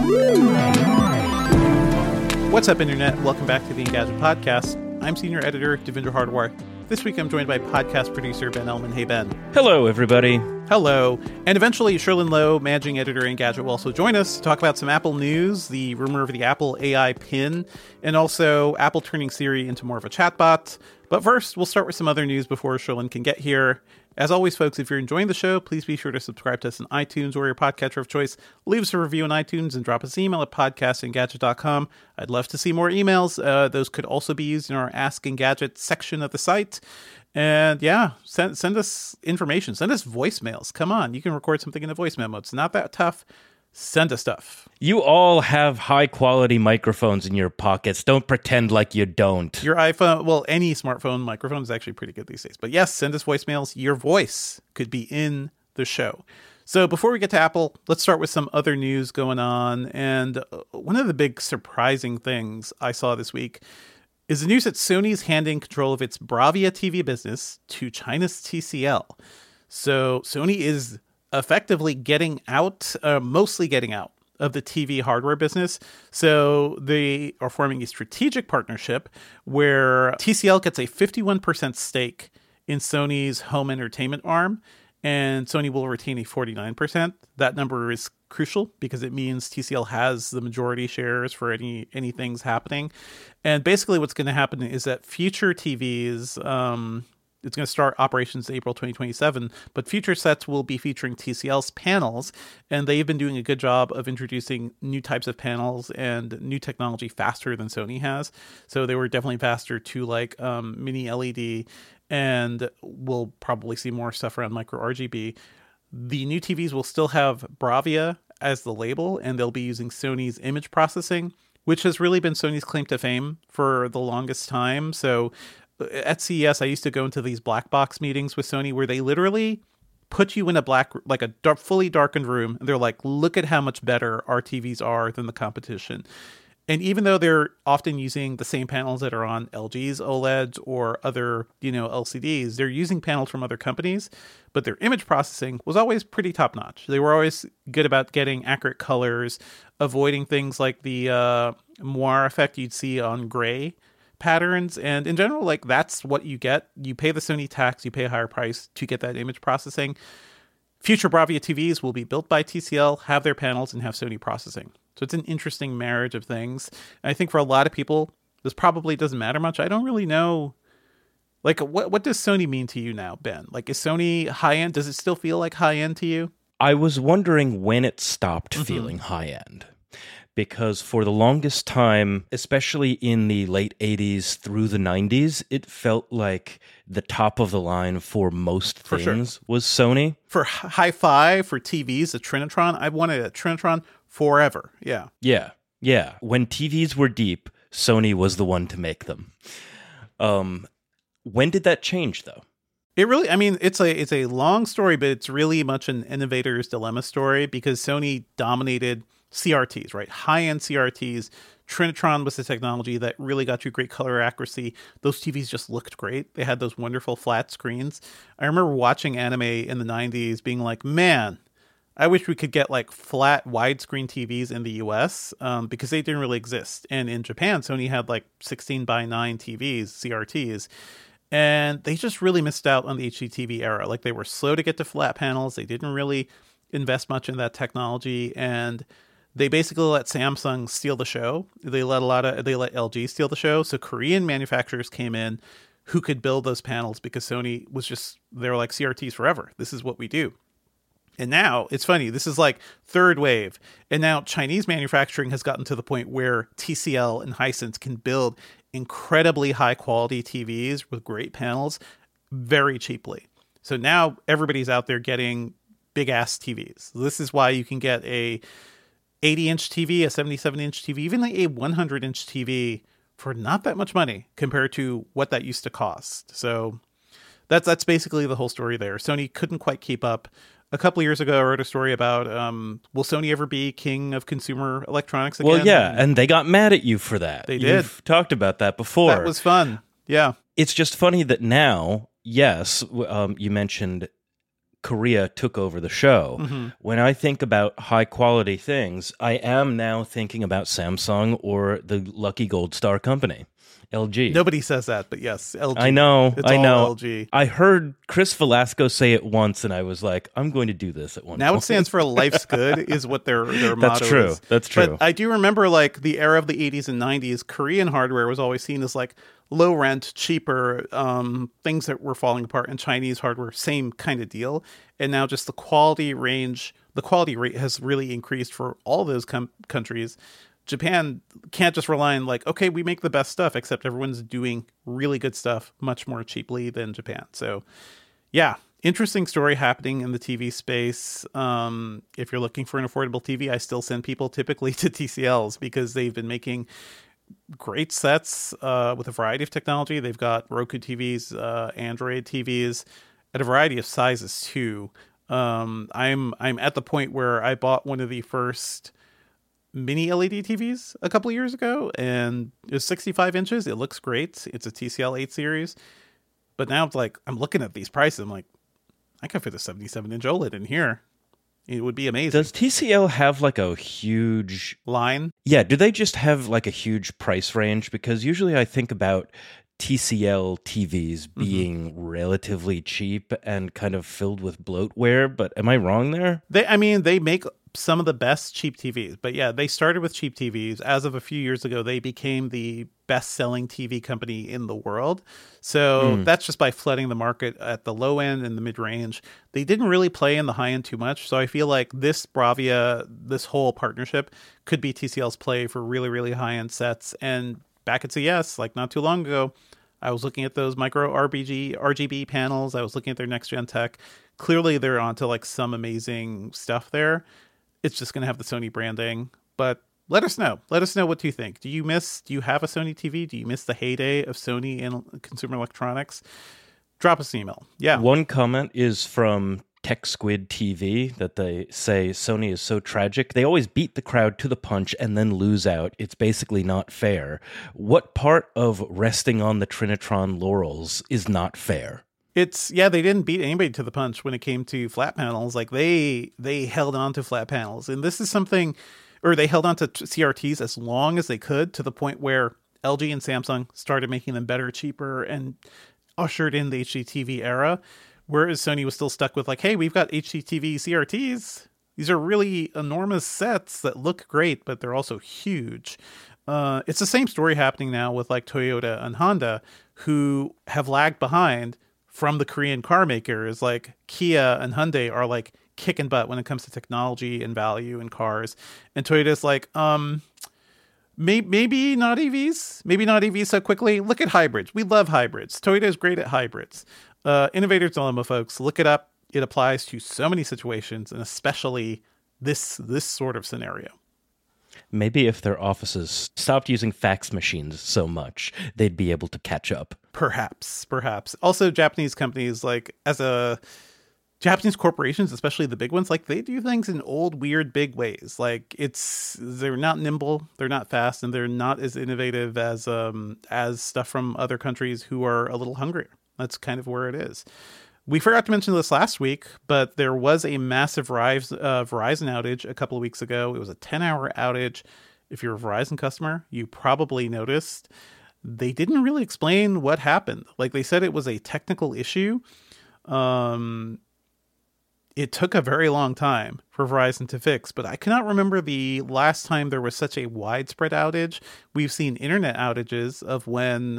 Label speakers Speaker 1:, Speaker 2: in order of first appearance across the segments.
Speaker 1: What's up, Internet? Welcome back to the Engadget Podcast. I'm Senior Editor Devindra Hardawar. This week I'm joined by podcast producer Ben Ellman. Hey, Ben.
Speaker 2: Hello, everybody.
Speaker 1: Hello. And eventually, Sherlyn Lowe, managing editor at Engadget, will also join us to talk about some Apple news, the rumor of the Apple AI pin, and also Apple turning Siri into more of a chatbot. But first, we'll start with some other news before Sherlyn can get here. As always, folks, if you're enjoying the show, please be sure to subscribe to us on iTunes or your podcatcher of choice. Leave us a review on iTunes and drop us an email at podcast@engadget.com. I'd love to see more emails. Those could also be used in our Ask Engadget section of the site. And yeah, send us information. Send us voicemails. Come on, you can record something in a voice memo. It's not that tough. Send us stuff.
Speaker 2: You all have high-quality microphones in your pockets. Don't pretend like you don't.
Speaker 1: Your iPhone, well, any smartphone microphone is actually pretty good these days. But yes, send us voicemails. Your voice could be in the show. So before we get to Apple, let's start with some other news going on. And one of the big surprising things I saw this week is the news that Sony's handing control of its Bravia TV business to China's TCL. So Sony is effectively getting out, mostly getting out of the TV hardware business. So they are forming a strategic partnership where TCL gets a 51% stake in Sony's home entertainment arm, and Sony will retain a 49%. That number is crucial because it means TCL has the majority shares for any things happening. And basically what's going to happen is that future TVs, it's going to start operations April 2027, but future sets will be featuring TCL's panels, and they've been doing a good job of introducing new types of panels and new technology faster than Sony has. So they were definitely faster to like mini LED, and we'll probably see more stuff around micro RGB. The new TVs will still have Bravia as the label, and they'll be using Sony's image processing, which has really been Sony's claim to fame for the longest time. So at CES, I used to go into these black box meetings with Sony where they literally put you in a fully darkened room. And they're like, look at how much better our TVs are than the competition. And even though they're often using the same panels that are on LG's OLEDs or other, LCDs, they're using panels from other companies, but their image processing was always pretty top notch. They were always good about getting accurate colors, avoiding things like the moire effect you'd see on gray patterns. And in general, like, that's what you get. You pay the Sony tax, you pay a higher price to get that image processing. Future Bravia TVs will be built by TCL, have their panels, and have Sony processing. So it's an interesting marriage of things. And I think for a lot of people, this probably doesn't matter much. I don't really know. Like, what does Sony mean to you now, Ben? Like, is Sony high-end? Does it still feel like high-end to you?
Speaker 2: I was wondering when it stopped feeling high-end. Because for the longest time, especially in the late 80s through the 90s, it felt like the top of the line for most things was Sony.
Speaker 1: For hi-fi, for TVs, a Trinitron, I've wanted a Trinitron forever. Yeah.
Speaker 2: Yeah. When TVs were deep, Sony was the one to make them. When did that change, though?
Speaker 1: It really, it's a long story, but it's really much an innovator's dilemma story because Sony dominated CRTs, right? High-end CRTs. Trinitron was the technology that really got you great color accuracy. Those TVs just looked great. They had those wonderful flat screens. I remember watching anime in the 90s being like, man, I wish we could get like flat widescreen TVs in the US because they didn't really exist. And in Japan, Sony had like 16:9 TVs, CRTs. And they just really missed out on the HDTV era. Like, they were slow to get to flat panels. They didn't really invest much in that technology. And they basically let Samsung steal the show. They let LG steal the show. So Korean manufacturers came in who could build those panels because Sony was just, they were like, CRTs forever. This is what we do. And now it's funny. This is like third wave. And now Chinese manufacturing has gotten to the point where TCL and Hisense can build incredibly high quality TVs with great panels very cheaply. So now everybody's out there getting big ass TVs. This is why you can get a 80-inch TV, a 77-inch TV, even like a 100-inch TV for not that much money compared to what that used to cost. So that's basically the whole story there. Sony couldn't quite keep up. A couple of years ago, I wrote a story about will Sony ever be king of consumer electronics again?
Speaker 2: Well, yeah, and they got mad at you for that.
Speaker 1: They did.
Speaker 2: You've talked about that before.
Speaker 1: That was fun. Yeah.
Speaker 2: It's just funny that now, yes, you mentioned Korea took over the show. When I think about high quality things, I am now thinking about Samsung or the Lucky Gold Star Company, LG.
Speaker 1: Nobody says that, but yes, LG.
Speaker 2: I know.
Speaker 1: It's all LG.
Speaker 2: I heard Chris Velasco say it once, and I was like, I'm going to do this at one
Speaker 1: Now
Speaker 2: point.
Speaker 1: it stands for life's good is what their motto
Speaker 2: That's true.
Speaker 1: is.
Speaker 2: That's true.
Speaker 1: But I do remember like the era of the 80s and 90s, Korean hardware was always seen as like low rent, cheaper, things that were falling apart, and Chinese hardware, same kind of deal. And now just the quality range, the quality rate has really increased for all those countries. Japan can't just rely on like, okay, we make the best stuff, except everyone's doing really good stuff much more cheaply than Japan. So yeah, interesting story happening in the TV space. If you're looking for an affordable TV, I still send people typically to TCLs because they've been making great sets with a variety of technology. They've got Roku TVs, Android TVs at a variety of sizes too. I'm at the point where I bought one of the first mini LED TVs a couple of years ago, and it was 65 inches. It looks great. It's a TCL 8 series. But now it's like, I'm looking at these prices. I'm like, I could fit a 77-inch OLED in here. It would be amazing.
Speaker 2: Does TCL have like a huge
Speaker 1: line?
Speaker 2: Yeah, do they just have like a huge price range? Because usually I think about TCL TVs being relatively cheap and kind of filled with bloatware, but am I wrong there?
Speaker 1: They make some of the best cheap TVs, but yeah, they started with cheap TVs. As of a few years ago, they became the best-selling TV company in the world. So that's just by flooding the market at the low end and the mid-range. They didn't really play in the high end too much. So I feel like this Bravia, this whole partnership could be TCL's play for really, really high-end sets. And back at CES, like not too long ago, I was looking at those micro RGB panels. I was looking at their next-gen tech. Clearly, they're onto like some amazing stuff there. It's just going to have the Sony branding, but let us know. Let us know what you think. Do you have a Sony TV? Do you miss the heyday of Sony and consumer electronics? Drop us an email. Yeah.
Speaker 2: One comment is from Tech Squid TV that they say Sony is so tragic. They always beat the crowd to the punch and then lose out. It's basically not fair. What part of resting on the Trinitron laurels is not fair?
Speaker 1: They didn't beat anybody to the punch when it came to flat panels. Like they held on to flat panels, and this is something, or they held on to CRTs as long as they could, to the point where LG and Samsung started making them better, cheaper, and ushered in the HDTV era. Whereas Sony was still stuck with like, hey, we've got HDTV CRTs. These are really enormous sets that look great, but they're also huge. It's the same story happening now with like Toyota and Honda, who have lagged behind from the Korean car makers. Like Kia and Hyundai are like kicking butt when it comes to technology and value in cars. And Toyota's like, maybe not EVs. Maybe not EVs so quickly. Look at hybrids. We love hybrids. Toyota is great at hybrids. Innovators Dilemma, folks. Look it up. It applies to so many situations, and especially this sort of scenario.
Speaker 2: Maybe if their offices stopped using fax machines so much, they'd be able to catch up.
Speaker 1: Perhaps. Also, Japanese companies, like Japanese corporations, especially the big ones, like they do things in old, weird, big ways. Like they're not nimble, they're not fast, and they're not as innovative as stuff from other countries who are a little hungrier. That's kind of where it is. We forgot to mention this last week, but there was a massive Verizon outage a couple of weeks ago. It was a 10-hour outage. If you're a Verizon customer, you probably noticed. They didn't really explain what happened. Like they said it was a technical issue. It took a very long time for Verizon to fix, but I cannot remember the last time there was such a widespread outage. We've seen internet outages of when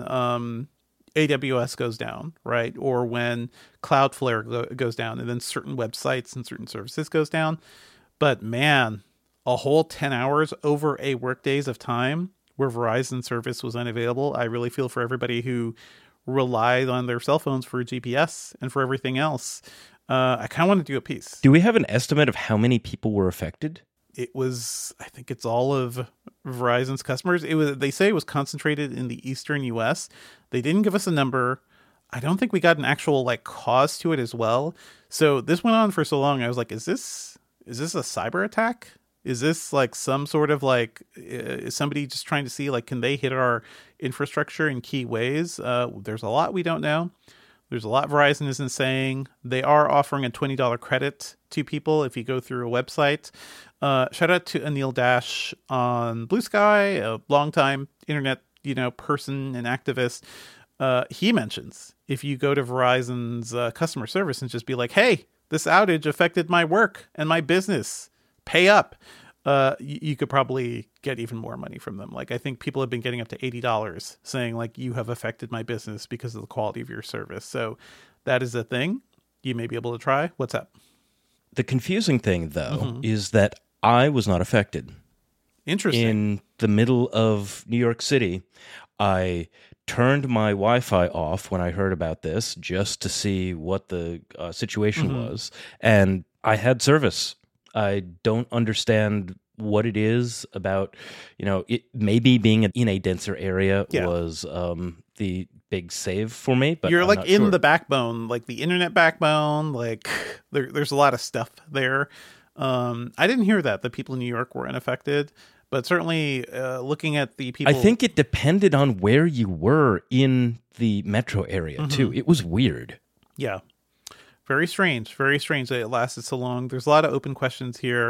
Speaker 1: AWS goes down, right? Or when Cloudflare goes down, and then certain websites and certain services goes down. But man, a whole 10 hours over a workdays of time where Verizon service was unavailable. I really feel for everybody who relied on their cell phones for GPS and for everything else. I kind of want to do a piece.
Speaker 2: Do we have an estimate of how many people were affected?
Speaker 1: I think it's all of Verizon's customers. They say it was concentrated in the eastern US. They didn't give us a number. I don't think we got an actual like cause to it as well. So this went on for so long. I was like, is this a cyber attack? Is this like some sort of like, is somebody just trying to see like, can they hit our infrastructure in key ways? There's a lot we don't know. There's a lot Verizon isn't saying. They are offering a $20 credit to people if you go through a website. Shout out to Anil Dash on Blue Sky, a longtime internet, person and activist. He mentions if you go to Verizon's customer service and just be like, hey, this outage affected my work and my business, pay up. You could probably get even more money from them. Like, I think people have been getting up to $80 saying like, you have affected my business because of the quality of your service. So that is a thing you may be able to try. What's up?
Speaker 2: The confusing thing, though, is that I was not affected.
Speaker 1: Interesting.
Speaker 2: In the middle of New York City, I turned my Wi-Fi off when I heard about this just to see what the situation was, and I had service. I don't understand what it is about, it maybe being in a denser area was the big save for me. But
Speaker 1: you're
Speaker 2: I'm
Speaker 1: like
Speaker 2: not
Speaker 1: in
Speaker 2: sure.
Speaker 1: the backbone, like the internet backbone, like there's a lot of stuff there. I didn't hear that the people in New York were unaffected, but certainly looking at the people.
Speaker 2: I think it depended on where you were in the metro area too. It was weird.
Speaker 1: Yeah. Very strange that it lasted so long. There's a lot of open questions here.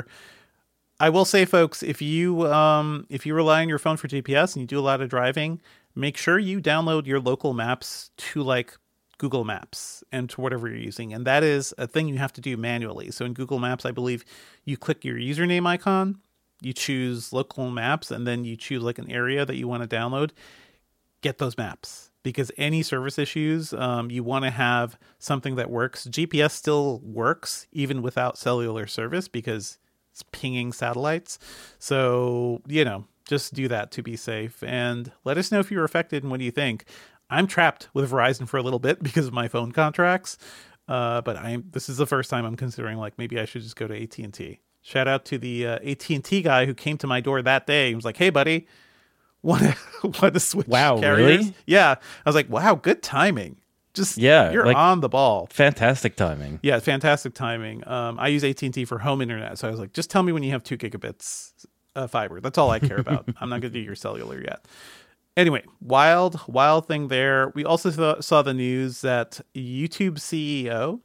Speaker 1: I will say, folks, if you rely on your phone for GPS and you do a lot of driving, make sure you download your local maps to like Google Maps and to whatever you're using. And that is a thing you have to do manually. So in Google Maps, I believe you click your username icon, you choose local maps, and then you choose like an area that you want to download. Get those maps. Because any service issues, you want to have something that works. GPS still works even without cellular service because it's pinging satellites. So, just do that to be safe. And let us know if you were affected and what do you think. I'm trapped with Verizon for a little bit because of my phone contracts. But this is the first time I'm considering like maybe I should just go to AT&T. Shout out to the AT&T guy who came to my door that day. He was like, hey, buddy. Want to switch
Speaker 2: Wow,
Speaker 1: carriers?
Speaker 2: really?
Speaker 1: Yeah. I was like, wow, good timing. You're on the ball.
Speaker 2: Fantastic timing.
Speaker 1: Yeah, fantastic timing. I use AT&T for home internet. So I was like, just tell me when you have 2 gigabits fiber. That's all I care about. I'm not going to do your cellular yet. Anyway, wild thing there. We also saw the news that YouTube CEO,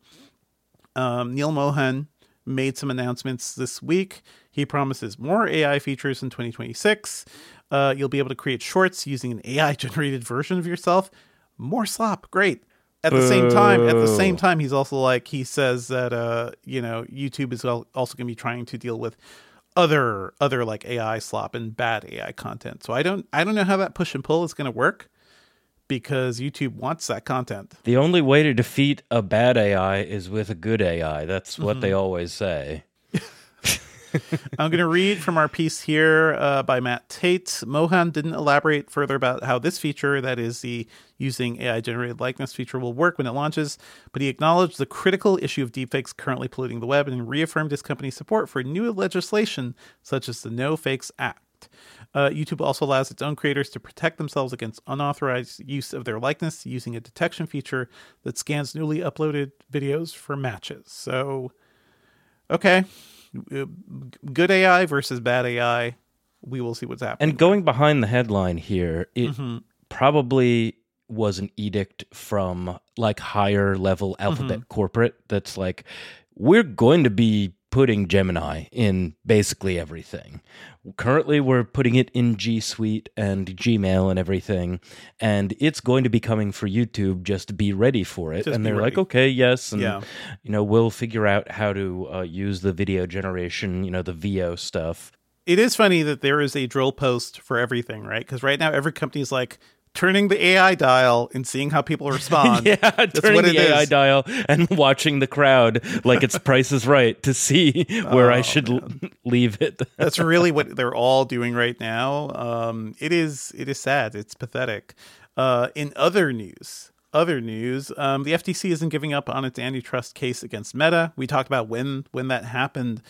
Speaker 1: Neil Mohan, made some announcements this week. He promises more AI features in 2026. You'll be able to create shorts using an AI-generated version of yourself. More slop, great. At the same time, he's also like, he says that YouTube is also going to be trying to deal with other like AI slop and bad AI content. So I don't know how that push and pull is going to work because YouTube wants that content.
Speaker 2: The only way to defeat a bad AI is with a good AI. That's what they always say.
Speaker 1: I'm going to read from our piece here by Matt Tate. Mohan didn't elaborate further about how this feature, that is the using AI-generated likeness feature, will work when it launches, but he acknowledged the critical issue of deepfakes currently polluting the web and reaffirmed his company's support for new legislation such as the No Fakes Act. YouTube also allows its own creators to protect themselves against unauthorized use of their likeness using a detection feature that scans newly uploaded videos for matches. So, okay. Good AI versus bad AI. We will see what's happening.
Speaker 2: And going behind the headline here, it probably was an edict from like higher level Alphabet corporate that's like, we're going to be putting Gemini in basically everything. Currently, we're putting it in G Suite and Gmail and everything, and it's going to be coming for YouTube. Just be ready for it. And they're like, okay, yes, and we'll figure out how to use the video generation, the VO stuff.
Speaker 1: It is funny that there is a drill post for everything, right? Because right now every company is like turning the AI dial and seeing how people respond.
Speaker 2: That's turning the AI dial and watching the crowd like it's Price is Right to see where I should leave it.
Speaker 1: That's really what they're all doing right now. It is sad. It's pathetic. In other news, the FTC isn't giving up on its antitrust case against Meta. We talked about when that happened.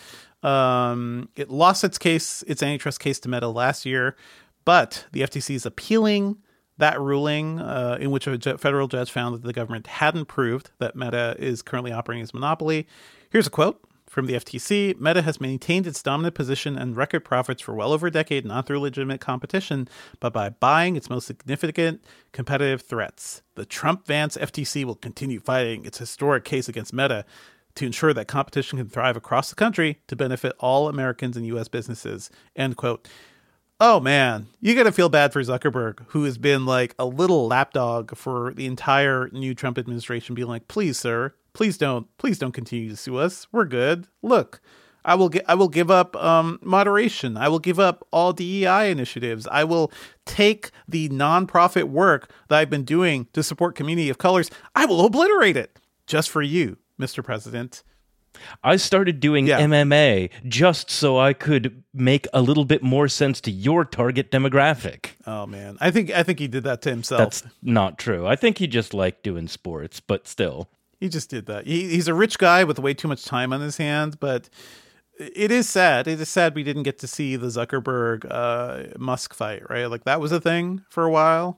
Speaker 1: It lost its antitrust case to Meta last year, but the FTC is appealing that ruling, in which a federal judge found that the government hadn't proved that Meta is currently operating as a monopoly. Here's a quote from the FTC, Meta has maintained its dominant position and record profits for well over a decade, not through legitimate competition, but by buying its most significant competitive threats. The Trump-Vance FTC will continue fighting its historic case against Meta to ensure that competition can thrive across the country to benefit all Americans and U.S. businesses, end quote. Oh man, you gotta feel bad for Zuckerberg, who has been like a little lapdog for the entire new Trump administration, being like, please, sir, please don't continue to sue us. We're good. Look, I will give up moderation. I will give up all DEI initiatives. I will take the nonprofit work that I've been doing to support community of colors. I will obliterate it just for you, Mr. President.
Speaker 2: I started doing MMA just so I could make a little bit more sense to your target demographic.
Speaker 1: Oh man, I think he did that to himself.
Speaker 2: That's not true. I think he just liked doing sports, but still.
Speaker 1: He just did that. He's a rich guy with way too much time on his hands, but it is sad. It is sad we didn't get to see the Zuckerberg Musk fight, right? Like that was a thing for a while.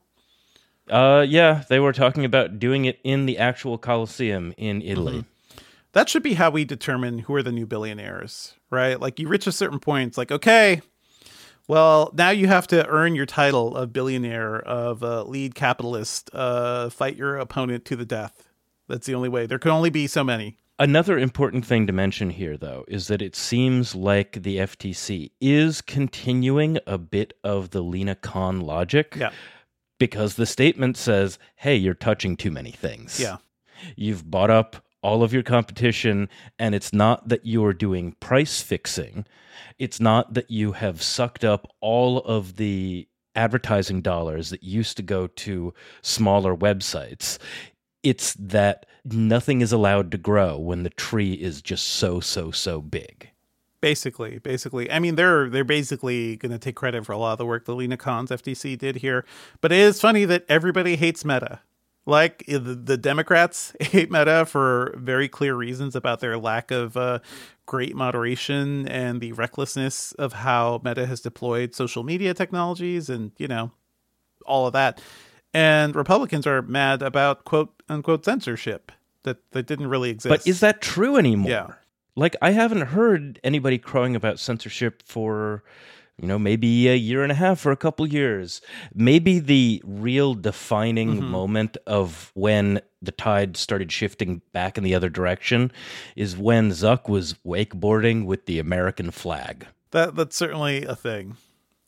Speaker 2: Yeah, they were talking about doing it in the actual Colosseum in Italy.
Speaker 1: Mm-hmm. That should be how we determine who are the new billionaires, right? Like you reach a certain point, it's like, okay, well, now you have to earn your title of billionaire, of lead capitalist, fight your opponent to the death. That's the only way. There can only be so many.
Speaker 2: Another important thing to mention here, though, is that it seems like the FTC is continuing a bit of the Lina Khan logic.
Speaker 1: Yeah.
Speaker 2: Because the statement says, hey, you're touching too many things.
Speaker 1: Yeah.
Speaker 2: You've bought up all of your competition, and it's not that you're doing price fixing. It's not that you have sucked up all of the advertising dollars that used to go to smaller websites. It's that nothing is allowed to grow when the tree is just so big.
Speaker 1: Basically. I mean, they're basically going to take credit for a lot of the work that Lina Khan's FTC did here. But it is funny that everybody hates Meta. Like the Democrats hate Meta for very clear reasons about their lack of great moderation and the recklessness of how Meta has deployed social media technologies and, you know, all of that. And Republicans are mad about quote unquote censorship that didn't really exist.
Speaker 2: But is that true anymore?
Speaker 1: Yeah.
Speaker 2: Like, I haven't heard anybody crowing about censorship for, you know, maybe a year and a half or a couple years. Maybe the real defining moment of when the tide started shifting back in the other direction is when Zuck was wakeboarding with the American flag.
Speaker 1: That's certainly a thing.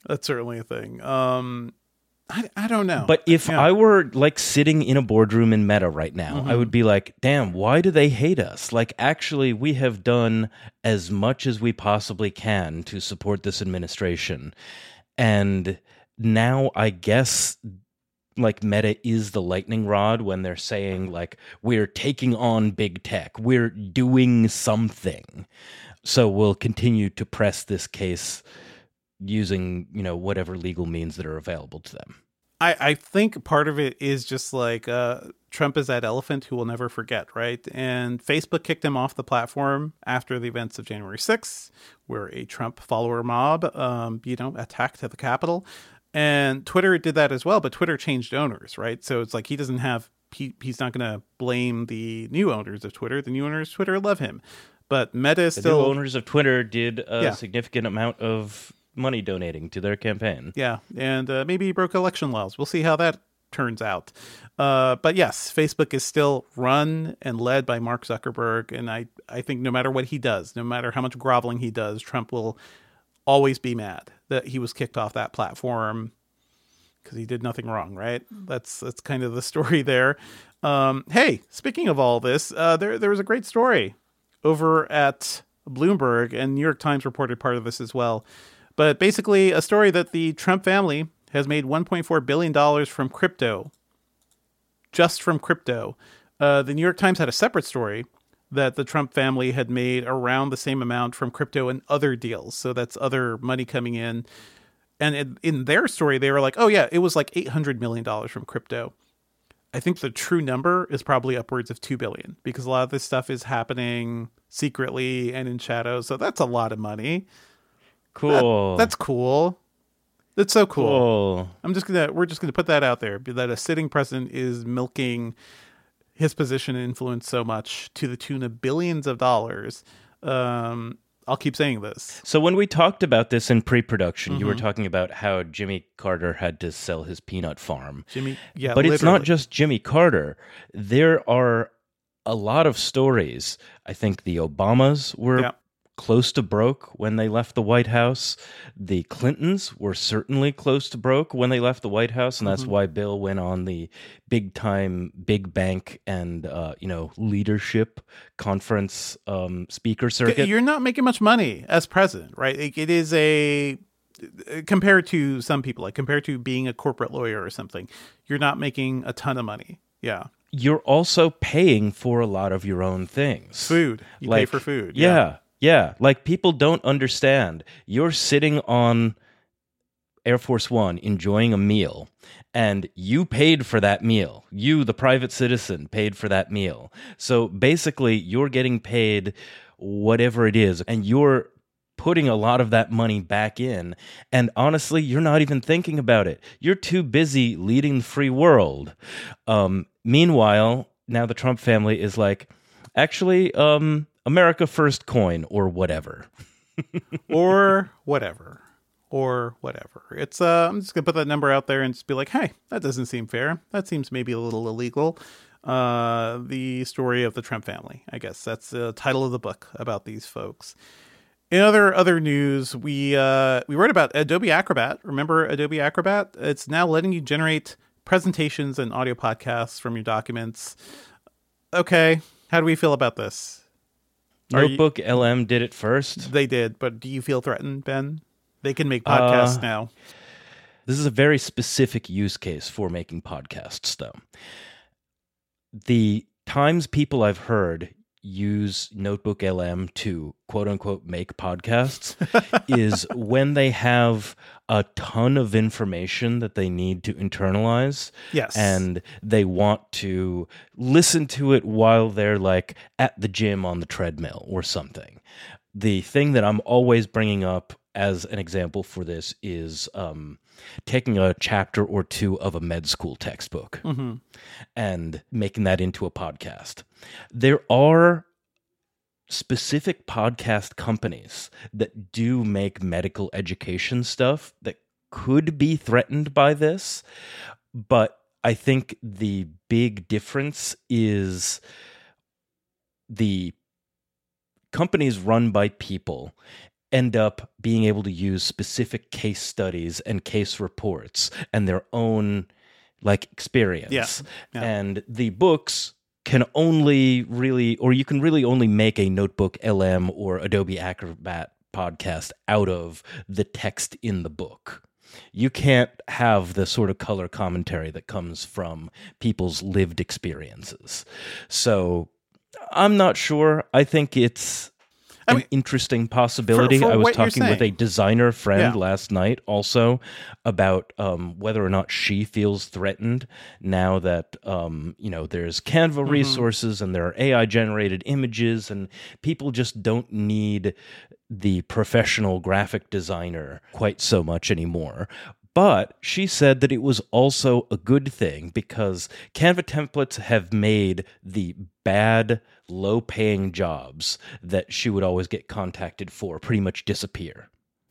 Speaker 1: I don't know.
Speaker 2: But if I were like sitting in a boardroom in Meta right now, I would be like, damn, why do they hate us? Like, actually, we have done as much as we possibly can to support this administration. And now I guess like Meta is the lightning rod when they're saying like, we're taking on big tech. We're doing something. So we'll continue to press this case using, you know, whatever legal means that are available to them.
Speaker 1: I think part of it is just like Trump is that elephant who will never forget, right? And Facebook kicked him off the platform after the events of January 6th, where a Trump follower mob, attacked the Capitol. And Twitter did that as well, but Twitter changed owners, right? So it's like he's not going to blame the new owners of Twitter. The new owners of Twitter love him. But Meta is still...
Speaker 2: The new owners of Twitter did a significant amount of money donating to their campaign.
Speaker 1: Yeah, and maybe he broke election laws. We'll see how that turns out. But yes, Facebook is still run and led by Mark Zuckerberg, and I think no matter what he does, no matter how much groveling he does, Trump will always be mad that he was kicked off that platform because he did nothing wrong, right? That's kind of the story there. Hey, speaking of all this, there was a great story over at Bloomberg, and New York Times reported part of this as well. But basically a story that the Trump family has made $1.4 billion from crypto, just from crypto. The New York Times had a separate story that the Trump family had made around the same amount from crypto and other deals. So that's other money coming in. And in their story, they were like, oh yeah, it was like $800 million from crypto. I think the true number is probably upwards of 2 billion because a lot of this stuff is happening secretly and in shadow. So that's a lot of money.
Speaker 2: Cool.
Speaker 1: That's cool. That's so cool. We're just gonna put that out there, that a sitting president is milking his position and influence so much to the tune of billions of dollars. I'll keep saying this.
Speaker 2: So when we talked about this in pre-production, you were talking about how Jimmy Carter had to sell his peanut farm. But
Speaker 1: literally.
Speaker 2: It's not just Jimmy Carter. There are a lot of stories. I think the Obamas were close to broke when they left the White House. The Clintons were certainly close to broke when they left the White House, and that's why Bill went on the big-time big bank and leadership conference speaker circuit.
Speaker 1: You're not making much money as president, right? It is compared to some people, like compared to being a corporate lawyer or something, you're not making a ton of money. Yeah.
Speaker 2: You're also paying for a lot of your own things.
Speaker 1: Food. You pay for food.
Speaker 2: Yeah, like people don't understand. You're sitting on Air Force One enjoying a meal, and you paid for that meal. You, the private citizen, paid for that meal. So basically, you're getting paid whatever it is, and you're putting a lot of that money back in. And honestly, you're not even thinking about it. You're too busy leading the free world. Meanwhile, now the Trump family is like, actually, America first coin or whatever.
Speaker 1: or whatever. It's I'm just gonna put that number out there and just be like, hey, that doesn't seem fair. That seems maybe a little illegal. The story of the Trump family. I guess that's the title of the book about these folks. In other news, we wrote about Adobe Acrobat. Remember Adobe Acrobat? It's now letting you generate presentations and audio podcasts from your documents. Okay, how do we feel about this?
Speaker 2: Notebook LM did it first.
Speaker 1: They did, but do you feel threatened, Ben? They can make podcasts now.
Speaker 2: This is a very specific use case for making podcasts, though. The times people I've heard use Notebook LM to quote-unquote make podcasts is when they have a ton of information that they need to internalize.
Speaker 1: Yes.
Speaker 2: And they want to listen to it while they're like at the gym on the treadmill or something. The thing that I'm always bringing up as an example for this is taking a chapter or two of a med school textbook and making that into a podcast. There are specific podcast companies that do make medical education stuff that could be threatened by this, but I think the big difference is the companies run by people end up being able to use specific case studies and case reports and their own experience.
Speaker 1: Yeah.
Speaker 2: And the books can only really, or you can really only make a Notebook LM or Adobe Acrobat podcast out of the text in the book. You can't have the sort of color commentary that comes from people's lived experiences. So I'm not sure. I think it's an interesting possibility.
Speaker 1: For
Speaker 2: I was
Speaker 1: what you're
Speaker 2: talking with a
Speaker 1: saying.
Speaker 2: designer friend last night also about whether or not she feels threatened now that there's Canva resources and there are AI generated images and people just don't need the professional graphic designer quite so much anymore. But she said that it was also a good thing because Canva templates have made the bad, low-paying jobs that she would always get contacted for pretty much disappear.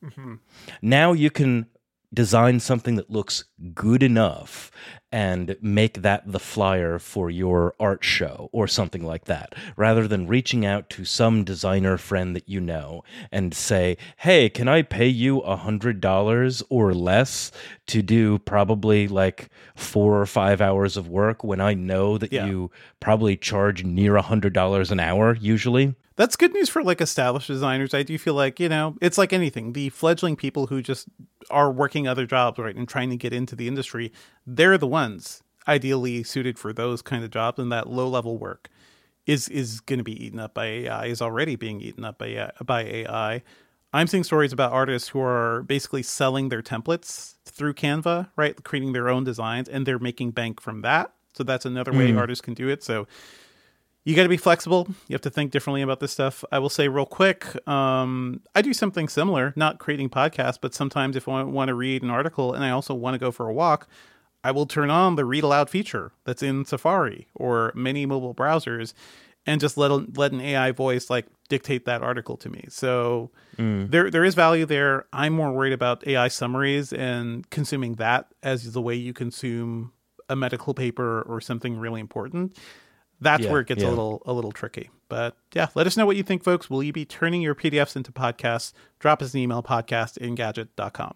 Speaker 2: Now you can design something that looks good enough and make that the flyer for your art show or something like that, rather than reaching out to some designer friend that you know and say, hey, can I pay you $100 or less to do probably 4 or 5 hours of work when I know that you probably charge near $100 an hour usually?
Speaker 1: That's good news for established designers. I do feel like, it's like anything. The fledgling people who just are working other jobs, right, and trying to get into the industry, they're the ones ideally suited for those kind of jobs. And that low level work is going to be eaten up by AI, is already being eaten up by AI. I'm seeing stories about artists who are basically selling their templates through Canva, right, creating their own designs, and they're making bank from that. So that's another way artists can do it. So you got to be flexible. You have to think differently about this stuff. I will say real quick, I do something similar, not creating podcasts, but sometimes if I want to read an article and I also want to go for a walk, I will turn on the read aloud feature that's in Safari or many mobile browsers and just let an AI voice dictate that article to me. So there is value there. I'm more worried about AI summaries and consuming that as the way you consume a medical paper or something really important. That's where it gets a little tricky. But yeah, let us know what you think, folks. Will you be turning your PDFs into podcasts? Drop us an email, podcast@engadget.com.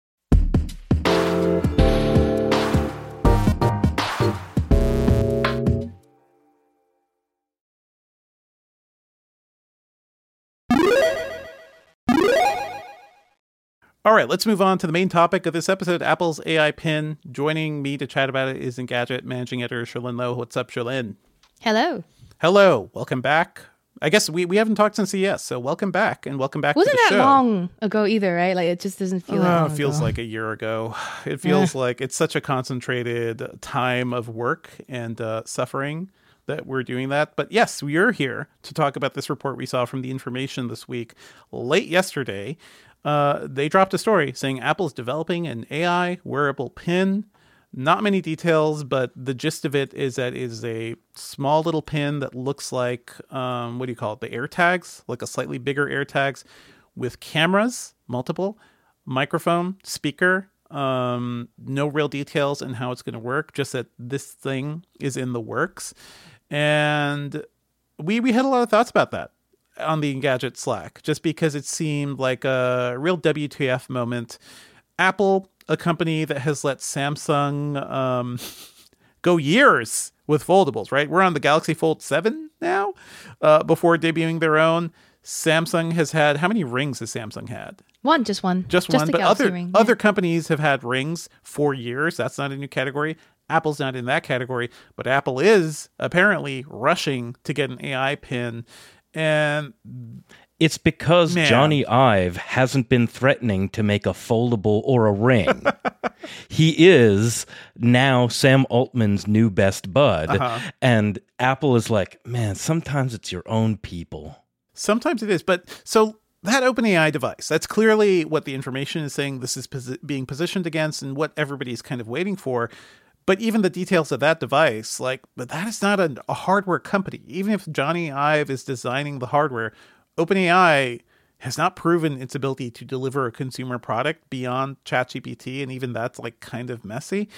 Speaker 1: All right, let's move on to the main topic of this episode, Apple's AI Pin. Joining me to chat about it is Engadget managing editor Cherlynn Low. What's up, Cherlynn?
Speaker 3: Hello.
Speaker 1: Hello. Welcome back. I guess we haven't talked since CES, so welcome back, and welcome back
Speaker 3: Wasn't
Speaker 1: to the show.
Speaker 3: that long ago either, right? Like, it just doesn't feel that long
Speaker 1: It feels
Speaker 3: ago.
Speaker 1: like a year ago. It feels like it's such a concentrated time of work and suffering that we're doing that. But yes, we are here to talk about this report we saw from The Information this week. Late yesterday, they dropped a story saying Apple's developing an AI wearable pin. Not many details, but the gist of it is that it is a small little pin that looks like, what do you call it? The AirTags, like a slightly bigger AirTags with cameras, multiple, microphone, speaker, no real details in how it's going to work, just that this thing is in the works. And we had a lot of thoughts about that on the Engadget Slack, just because it seemed like a real WTF moment. Apple, a company that has let Samsung go years with foldables, right? We're on the Galaxy Fold 7 now, before debuting their own. Samsung has had, how many rings has Samsung had?
Speaker 3: Just one.
Speaker 1: Just one,
Speaker 3: the
Speaker 1: but
Speaker 3: Galaxy ring.
Speaker 1: other companies have had rings for years. That's not a new category. Apple's not in that category, but Apple is apparently rushing to get an AI pin. And
Speaker 2: it's because Johnny Ive hasn't been threatening to make a foldable or a ring. He is now Sam Altman's new best bud. And Apple is like, man, sometimes it's your own people.
Speaker 1: Sometimes it is. But so that OpenAI device, that's clearly what the information is saying this is being positioned against and what everybody's kind of waiting for. But even the details of that device, but that is not a hardware company. Even if Johnny Ive is designing the hardware, OpenAI has not proven its ability to deliver a consumer product beyond ChatGPT, and even that's kind of messy.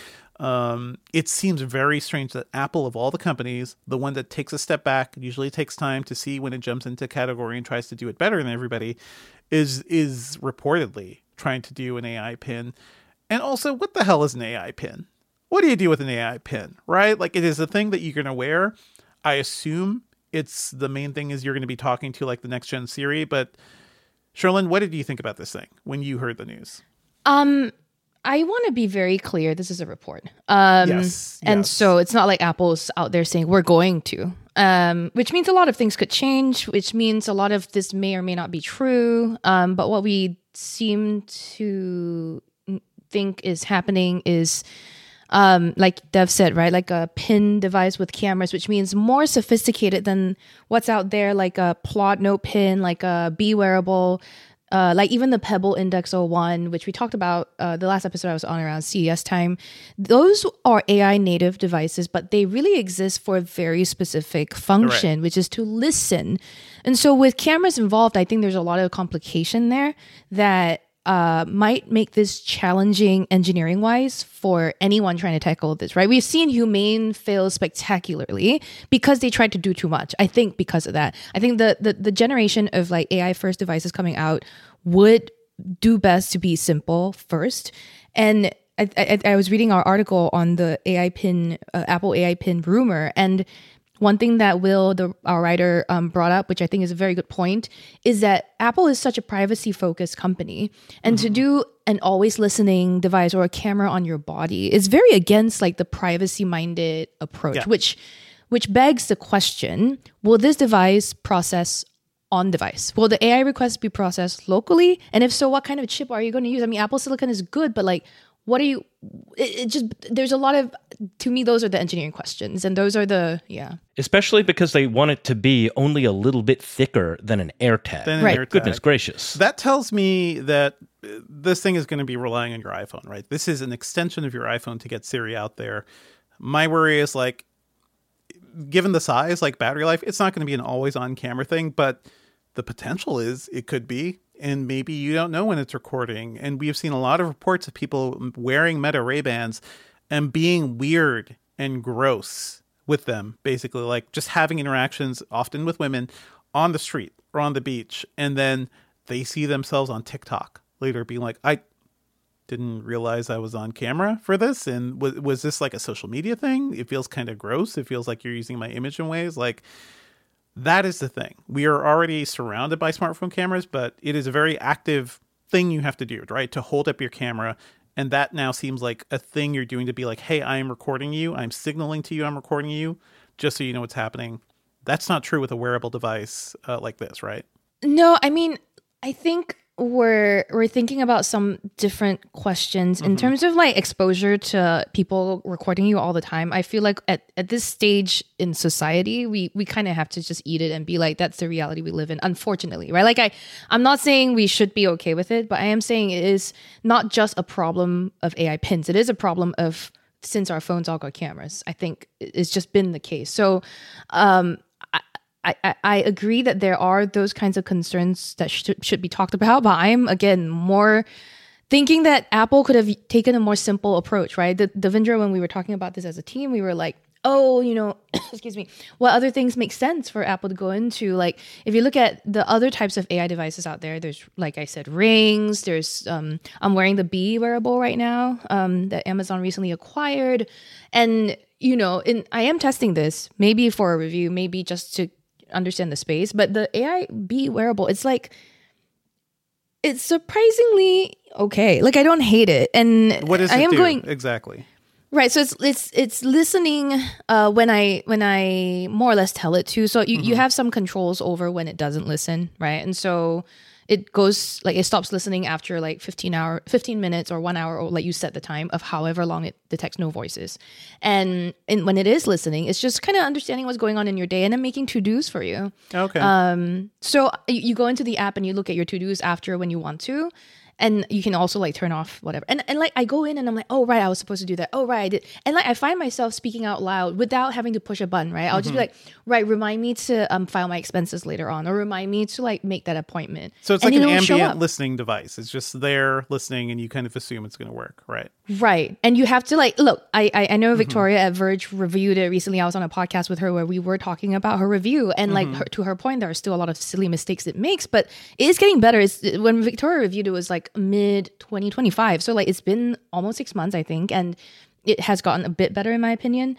Speaker 1: It seems very strange that Apple, of all the companies, the one that takes a step back, usually takes time to see when it jumps into a category and tries to do it better than everybody, is reportedly trying to do an AI pin. And also, what the hell is an AI pin? What do you do with an AI pin, right? It is a thing that you're going to wear. I assume it's the main thing is you're going to be talking to the next gen Siri. But Cherlynn, what did you think about this thing when you heard the news?
Speaker 3: I want to be very clear. This is a report.
Speaker 1: Yes.
Speaker 3: And so it's not like Apple's out there saying we're going to, which means a lot of things could change, which means a lot of this may or may not be true. But what we seem to think is happening is, like Dev said, right? Like a pin device with cameras, which means more sophisticated than what's out there, like a Plot Note pin, like a Be Wearable, like even the Pebble Index 01, which we talked about the last episode I was on around CES time. Those are AI native devices, but they really exist for a very specific function, which is to listen. And so with cameras involved, I think there's a lot of complication there that might make this challenging engineering-wise for anyone trying to tackle this, right? We've seen Humane fail spectacularly because they tried to do too much. I think because of that. I think the generation of AI-first devices coming out would do best to be simple first. And I was reading our article on the AI pin, Apple AI pin rumor, and one thing that our writer, brought up, which I think is a very good point, is that Apple is such a privacy-focused company. And to do an always listening device or a camera on your body is very against the privacy-minded approach, which begs the question, will this device process on device? Will the AI requests be processed locally? And if so, what kind of chip are you going to use? I mean, Apple Silicon is good, but what are you, there's a lot of, to me, those are the engineering questions. And those are
Speaker 2: Especially because they want it to be only a little bit thicker than an AirTag.
Speaker 1: AirTag.
Speaker 2: Goodness gracious.
Speaker 1: That tells me that this thing is going to be relying on your iPhone, right? This is an extension of your iPhone to get Siri out there. My worry is given the size, battery life, it's not going to be an always on camera thing, but the potential is it could be, and maybe you don't know when it's recording. And we have seen a lot of reports of people wearing Meta Ray-Bans and being weird and gross with them, basically, like just having interactions, often with women, on the street or on the beach, and then they see themselves on TikTok later being like, I didn't realize I was on camera for this, and was this like a social media thing? It feels kind of gross. It feels like you're using my image in ways. Like, that is the thing. We are already surrounded by smartphone cameras, but it is a very active thing you have to do, right? To hold up your camera. And that now seems like a thing you're doing to be like, hey, I am recording you. I'm signaling to you I'm recording you, just so you know what's happening. That's not true with a wearable device like this, right?
Speaker 3: No, I mean, I think we're thinking about some different questions in terms of like exposure to people recording you all the time. I feel like at this stage in society, we kind of have to just eat it and be like, that's the reality we live in, unfortunately, right? Like I'm not saying we should be okay with it, but I am saying it is not just a problem of AI pins. It is a problem of, since our phones all got cameras, I think it's just been the case. So I agree that there are those kinds of concerns that should be talked about, but I'm, again, more thinking that Apple could have taken a more simple approach, right? Devendra, when we were talking about this as a team, we were like, oh, excuse me, what other things make sense for Apple to go into? Like, if you look at the other types of AI devices out there, there's, like I said, rings, there's, I'm wearing the Bee wearable right now that Amazon recently acquired. And, I am testing this, maybe for a review, maybe just to understand the space, but the AI Bee wearable, it's surprisingly okay. Like, I don't hate it, and
Speaker 1: what does it do? Exactly.
Speaker 3: Right, so it's listening when I more or less tell it to. So you have some controls over when it doesn't listen, right? And so it goes, like, it stops listening after like 15 minutes or 1 hour, or like you set the time of however long it detects no voices. And when it is listening, it's just kind of understanding what's going on in your day and then making to-dos for you.
Speaker 1: Okay.
Speaker 3: So you go into the app and you look at your to-dos after when you want to. And you can also like turn off whatever. And like I go in and I'm like, oh, right, I was supposed to do that. Oh, right, I did. And like I find myself speaking out loud without having to push a button, right? I'll just be like, right, remind me to file my expenses later on, or remind me to like make that appointment.
Speaker 1: So it's like an ambient listening device. It's just there listening and you kind of assume it's going to work, right?
Speaker 3: Right. And you have to like, look, I know Victoria at Verge reviewed it recently. I was on a podcast with her where we were talking about her review. And like to her point, there are still a lot of silly mistakes it makes, but it is getting better. When Victoria reviewed it was like mid 2025. So like it's been almost 6 months, I think. And it has gotten a bit better in my opinion.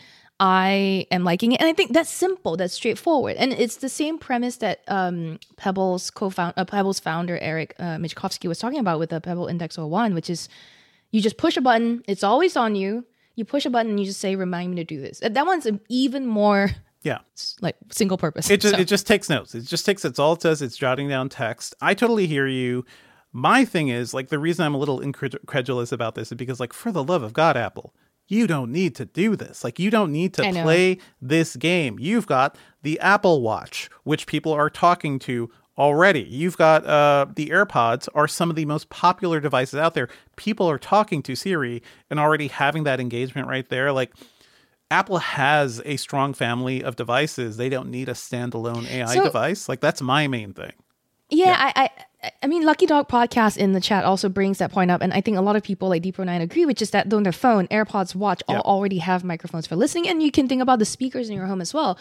Speaker 3: I am liking it. And I think that's simple. That's straightforward. And it's the same premise that Pebble's founder, Eric Michkowski, was talking about with the Pebble Index 01, which is you just push a button. It's always on you. You push a button and you just say, remind me to do this. That one's even more like single purpose.
Speaker 1: It just takes notes. It's all it says. It's jotting down text. I totally hear you. My thing is, like, the reason I'm a little incredulous about this is because, like, for the love of God, Apple, you don't need to do this. Like, you don't need to play this game. You've got the Apple Watch, which people are talking to already. You've got the AirPods are some of the most popular devices out there. People are talking to Siri and already having that engagement right there. Like, Apple has a strong family of devices. They don't need a standalone AI device. Like, that's my main thing.
Speaker 3: Yeah. I mean, Lucky Dog Podcast in the chat also brings that point up. And I think a lot of people like Deepro9 agree, which is that on their phone, AirPods, Watch all already have microphones for listening. And you can think about the speakers in your home as well.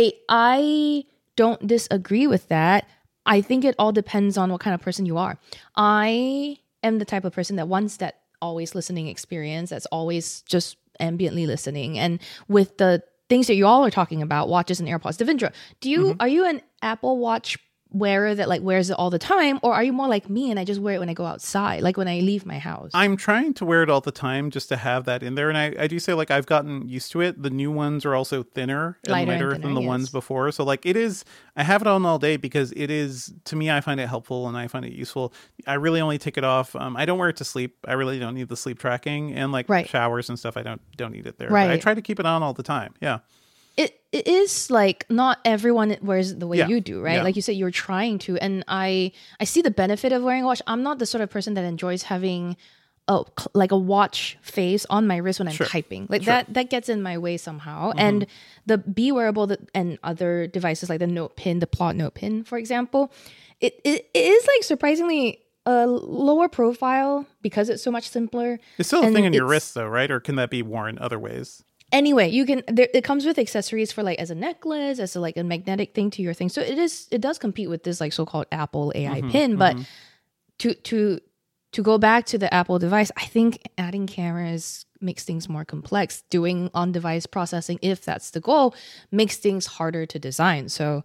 Speaker 3: I don't disagree with that. I think it all depends on what kind of person you are. I am the type of person that wants that always listening experience, that's always just ambiently listening. And with the things that you all are talking about, watches and AirPods, Devendra, are you an Apple Watch wearer that like wears it all the time, or are you more like me and I just wear it when I go outside, like when I leave my house? I'm
Speaker 1: trying to wear it all the time just to have that in there, and I do say, like, I've gotten used to it. The new ones are also thinner and lighter than the ones before, so like it is, I have it on all day because it is, to me, I find it helpful and I find it useful. I really only take it off. I don't wear it to sleep. I really don't need the sleep tracking, and like showers and stuff, I don't need it there. But I try to keep it on all the time.
Speaker 3: It is like not everyone wears it the way you do, right? Like you said, you're trying to, and I see the benefit of wearing a watch. I'm not the sort of person that enjoys having a watch face on my wrist when I'm typing. Like that gets in my way somehow. And the Bee wearable and other devices like the Note Pin, the Plot Note Pin, for example, it is like surprisingly a lower profile because it's so much simpler.
Speaker 1: It's still a
Speaker 3: And
Speaker 1: thing on your
Speaker 3: it's-
Speaker 1: wrist, though, right? Or can that be worn other ways?
Speaker 3: Anyway, you can. It comes with accessories for like as a necklace, as a, like a magnetic thing to your thing. So it does compete with this like so-called Apple AI pin. But to go back to the Apple device, I think adding cameras makes things more complex. Doing on-device processing, if that's the goal, makes things harder to design. So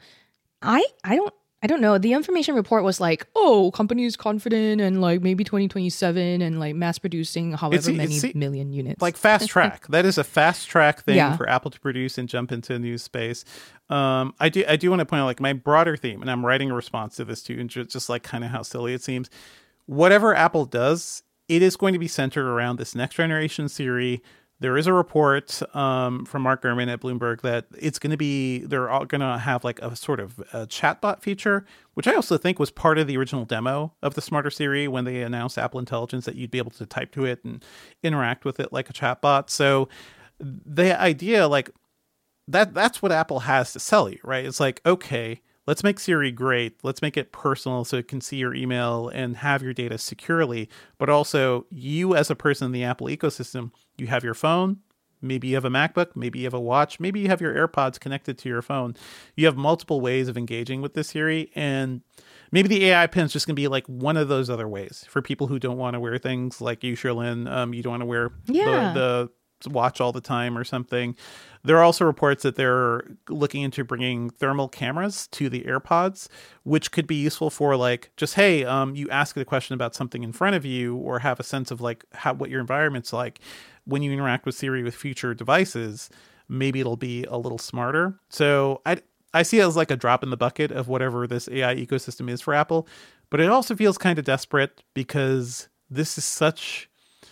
Speaker 3: I don't know. The information report was like, oh, company is confident and like maybe 2027 and like mass producing however many million units.
Speaker 1: Like fast track. That is a fast track thing
Speaker 3: Yeah.
Speaker 1: for Apple to produce and jump into a new space. I do want to point out like my broader theme, and I'm writing a response to this too, and just like kind of how silly it seems. Whatever Apple does, it is going to be centered around this next generation Siri. There is a report from Mark Gurman at Bloomberg that it's going to be, they're all going to have like a sort of a chatbot feature, which I also think was part of the original demo of the Smarter Siri when they announced Apple Intelligence, that you'd be able to type to it and interact with it like a chatbot. So the idea, like that's what Apple has to sell you, right? It's like, okay, let's make Siri great. Let's make it personal so it can see your email and have your data securely. But also, you as a person in the Apple ecosystem, you have your phone. Maybe you have a MacBook. Maybe you have a watch. Maybe you have your AirPods connected to your phone. You have multiple ways of engaging with this Siri. And maybe the AI pin is just going to be like one of those other ways for people who don't want to wear things like you, Sherlyn. You don't want to wear the watch all the time or something. There are also reports that they're looking into bringing thermal cameras to the AirPods, which could be useful for like just, hey, you ask a question about something in front of you or have a sense of like what your environment's like. When you interact with Siri with future devices, maybe it'll be a little smarter. So I see it as like a drop in the bucket of whatever this AI ecosystem is for Apple, but it also feels kind of desperate because this is such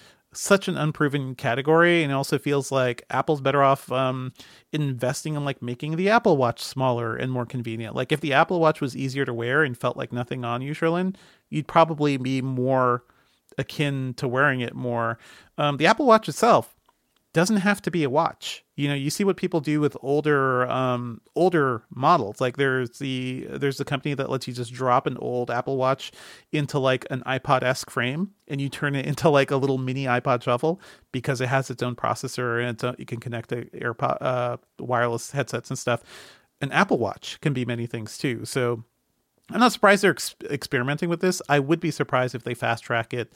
Speaker 1: an unproven category, and it also feels like Apple's better off investing in like making the Apple Watch smaller and more convenient. Like if the Apple Watch was easier to wear and felt like nothing on you, Sherlyn, you'd probably be more akin to wearing it more. The Apple Watch itself doesn't have to be a watch. You know, you see what people do with older models. Like there's the company that lets you just drop an old Apple Watch into like an iPod-esque frame, and you turn it into like a little mini iPod Shuffle because it has its own processor and you can connect to AirPod wireless headsets and stuff. An Apple Watch can be many things too. So I'm not surprised they're experimenting with this. I would be surprised if they fast track it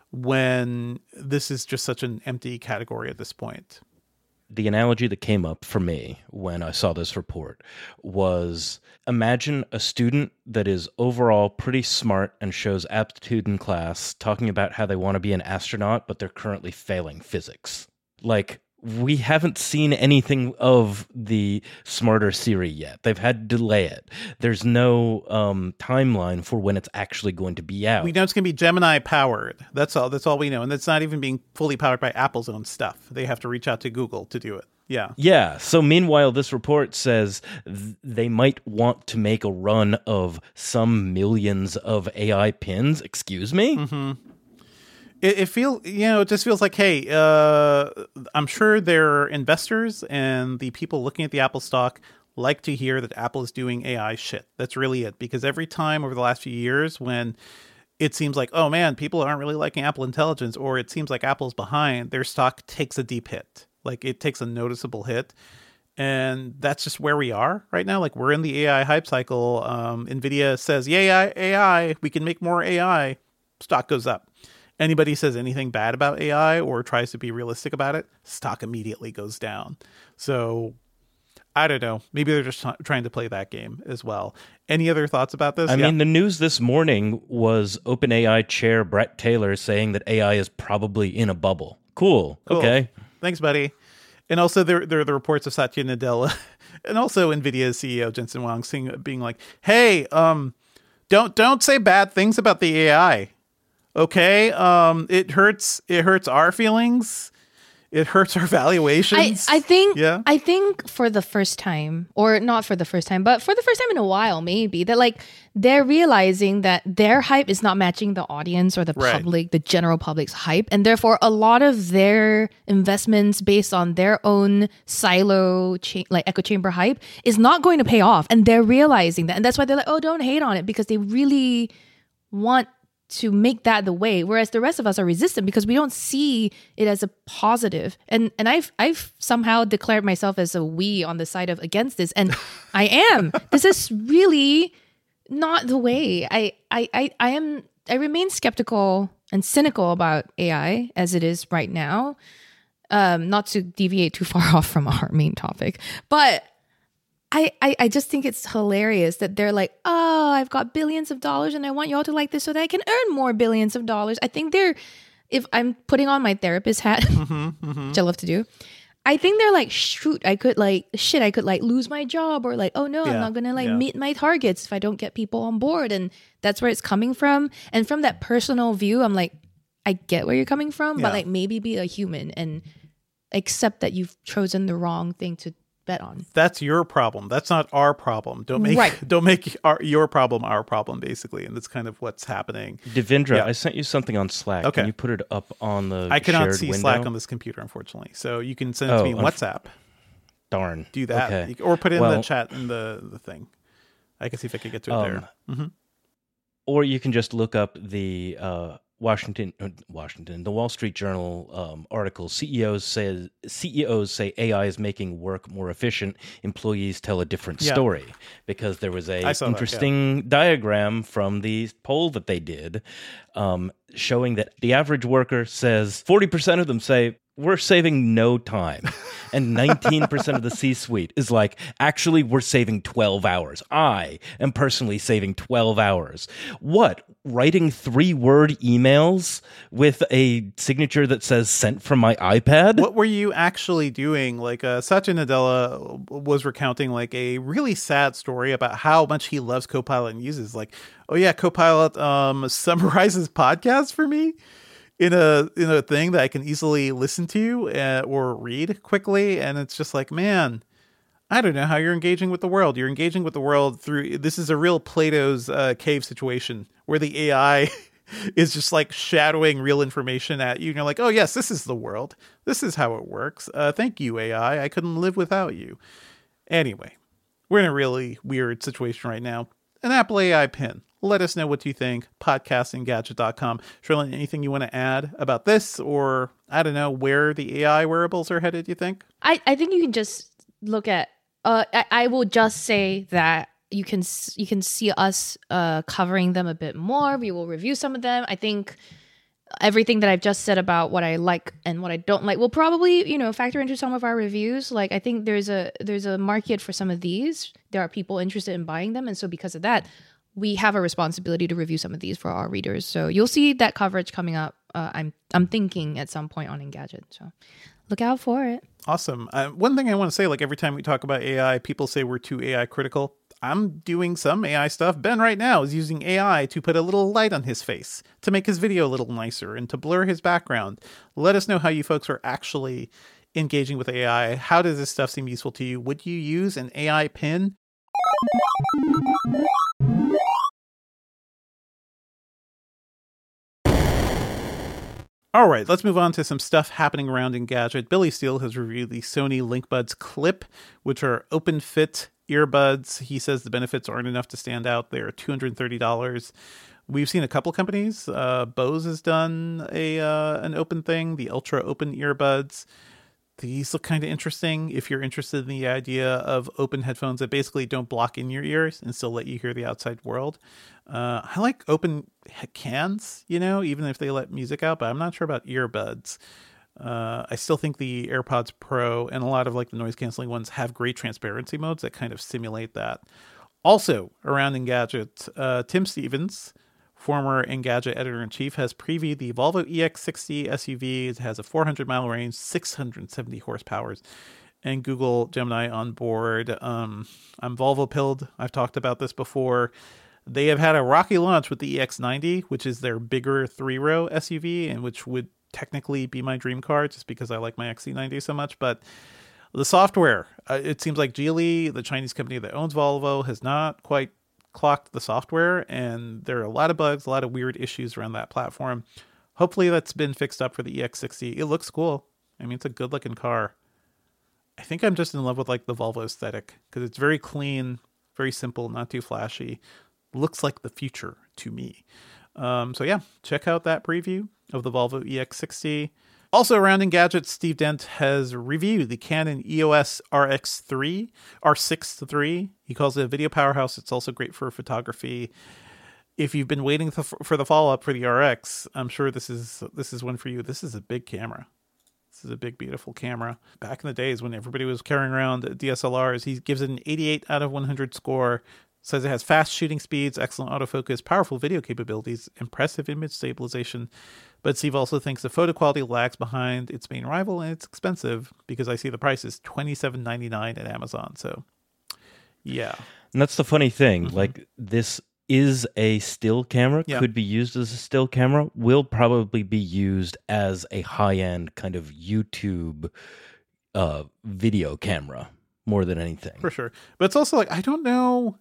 Speaker 1: when this is just such an empty category at this point.
Speaker 2: The analogy that came up for me when I saw this report was, imagine a student that is overall pretty smart and shows aptitude in class talking about how they want to be an astronaut, but they're currently failing physics. Like, we haven't seen anything of the Smarter Siri yet. They've had to delay it. There's no timeline for when it's actually going to be out.
Speaker 1: We know it's going to be Gemini powered. That's all we know. And that's not even being fully powered by Apple's own stuff. They have to reach out to Google to do it. Yeah.
Speaker 2: Yeah. So meanwhile, this report says they might want to make a run of some millions of AI pins. Excuse me?
Speaker 1: Mm-hmm. It just feels like, hey, I'm sure their investors and the people looking at the Apple stock like to hear that Apple is doing AI shit. That's really it. Because every time over the last few years when it seems like, oh man, people aren't really liking Apple Intelligence, or it seems like Apple's behind, their stock takes a deep hit. Like it takes a noticeable hit. And that's just where we are right now. Like we're in the AI hype cycle. NVIDIA says, yay, AI, we can make more AI. Stock goes up. Anybody says anything bad about AI or tries to be realistic about it, stock immediately goes down. So I don't know. Maybe they're just trying to play that game as well. Any other thoughts about this?
Speaker 2: I mean, the news this morning was OpenAI chair Brett Taylor saying that AI is probably in a bubble. Cool. Okay.
Speaker 1: Thanks, buddy. And also there are the reports of Satya Nadella and also NVIDIA's CEO Jensen Huang being like, hey, don't say bad things about the AI. Okay, it hurts our feelings. it hurts our valuations.
Speaker 3: I think
Speaker 1: Yeah.
Speaker 3: I think for the first time, or not for the first time, but for the first time in a while, maybe that like they're realizing that their hype is not matching the audience or the
Speaker 1: Right.
Speaker 3: public, the general public's hype, and therefore a lot of their investments based on their own like echo chamber hype is not going to pay off, and they're realizing that, and that's why they're like, oh, don't hate on it, because they really want to make that the way, whereas the rest of us are resistant because we don't see it as a positive. And I've somehow declared myself as a we on the side of against this, and I am. This is really not the way. I remain skeptical and cynical about AI as it is right now. Not to deviate too far off from our main topic, but I just think it's hilarious that they're like, oh, I've got billions of dollars and I want y'all to like this so that I can earn more billions of dollars. I think if I'm putting on my therapist hat, which I love to do, I think they're like, shoot, I could lose my job, or like, oh no, I'm not gonna meet my targets if I don't get people on board. And that's where it's coming from. And from that personal view, I'm like, I get where you're coming from, but like maybe be a human and accept that you've chosen the wrong thing to bet on.
Speaker 1: That's your problem. That's not our problem. Don't make your problem our problem, basically. And that's kind of what's happening.
Speaker 2: Devindra, I sent you something on Slack.
Speaker 1: Okay.
Speaker 2: Can you put it up on the
Speaker 1: I cannot
Speaker 2: shared
Speaker 1: see
Speaker 2: window?
Speaker 1: Slack on this computer, unfortunately. So you can send it to me in WhatsApp.
Speaker 2: Darn.
Speaker 1: Do that.
Speaker 2: Okay.
Speaker 1: Or put it in the chat in the thing. I can see if I can get to it there. Mm-hmm.
Speaker 2: Or you can just look up the the Wall Street Journal article. CEOs say AI is making work more efficient. Employees tell a different story, because there was a interesting diagram from the poll that they did showing that the average worker says 40% of them say we're saving no time. And 19% of the C-suite is like, actually, we're saving 12 hours. I am personally saving 12 hours. What? Writing 3-word emails with a signature that says sent from my iPad?
Speaker 1: What were you actually doing? Like Satya Nadella was recounting like a really sad story about how much he loves Copilot and uses. Like, oh yeah, Copilot summarizes podcasts for me in a thing that I can easily listen to or read quickly. And it's just like, man, I don't know how you're engaging with the world. You're engaging with the world through, this is a real Plato's cave situation where the AI is just like shadowing real information at you. And you're like, oh yes, this is the world. This is how it works. Thank you, AI. I couldn't live without you. Anyway, we're in a really weird situation right now. An Apple AI pin. Let us know what you think. Podcastinggadget.com. Sherlyn, anything you want to add about this, or I don't know, where the AI wearables are headed, you think?
Speaker 3: I think you can just look at, I will just say that you can see us covering them a bit more. We will review some of them. I think everything that I've just said about what I like and what I don't like will probably, factor into some of our reviews. Like, I think there's a market for some of these. There are people interested in buying them. And so because of that, we have a responsibility to review some of these for our readers. So you'll see that coverage coming up. I'm thinking at some point on Engadget. So look out for it.
Speaker 1: Awesome. One thing I want to say, like every time we talk about AI, people say we're too AI critical. I'm doing some AI stuff. Ben right now is using AI to put a little light on his face, to make his video a little nicer, and to blur his background. Let us know how you folks are actually engaging with AI. How does this stuff seem useful to you? Would you use an AI pin? All right, let's move on to some stuff happening around Engadget. Billy Steele has reviewed the Sony LinkBuds Clip, which are open fit earbuds. He says the benefits aren't enough to stand out. They're $230. We've seen a couple companies. Bose has done an open thing, the Ultra Open earbuds. These look kind of interesting if you're interested in the idea of open headphones that basically don't block in your ears and still let you hear the outside world. I like open cans, even if they let music out, but I'm not sure about earbuds. I still think the AirPods Pro and a lot of like the noise canceling ones have great transparency modes that kind of simulate that. Also around Engadget, Tim Stevens, former Engadget editor-in-chief, has previewed the Volvo EX60 SUV. It has a 400-mile range, 670 horsepower, and Google Gemini on board. I'm Volvo-pilled. I've talked about this before. They have had a rocky launch with the EX90, which is their bigger 3-row SUV, and which would technically be my dream car just because I like my XC90 so much. But the software, it seems like Geely, the Chinese company that owns Volvo, has not quite clocked the software, and there are a lot of bugs, a lot of weird issues around that platform. Hopefully that's been fixed up for the EX60. It looks cool. I mean, it's a good looking car. I think I'm just in love with like the Volvo aesthetic because it's very clean, very simple, not too flashy. Looks like the future to me. So yeah, check out that preview of the Volvo EX60. Also around in gadgets, Steve Dent has reviewed the Canon EOS R6 III. He calls it a video powerhouse. It's also great for photography. If you've been waiting for the follow-up for the RX, I'm sure this is one for you. This is a big camera. This is a big, beautiful camera. Back in the days when everybody was carrying around DSLRs, he gives it an 88 out of 100 score. Says it has fast shooting speeds, excellent autofocus, powerful video capabilities, impressive image stabilization. But Steve also thinks the photo quality lags behind its main rival, and it's expensive because I see the price is $27.99 at Amazon. So, yeah.
Speaker 2: And that's the funny thing. Like, this is a still camera, could be used as a still camera, will probably be used as a high-end kind of YouTube video camera more than anything.
Speaker 1: For sure. But it's also like, I don't know,